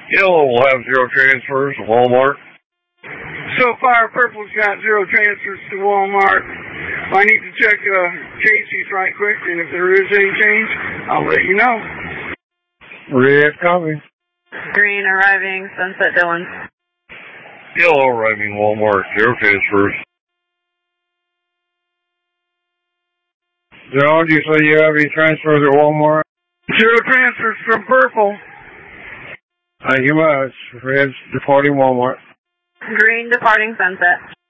Yellow will have 0 transfers to Walmart. So far, purple's got 0 transfers to Walmart. I need to check Casey's right quick, and if there is any change, I'll let you know. Red copy. Green arriving, Sunset Dillon. Yellow arriving Walmart, 0 transfers. John, do you say you have any transfers at Walmart? 0 transfers from purple. Thank you much. Red's departing Walmart. Green departing Sunset.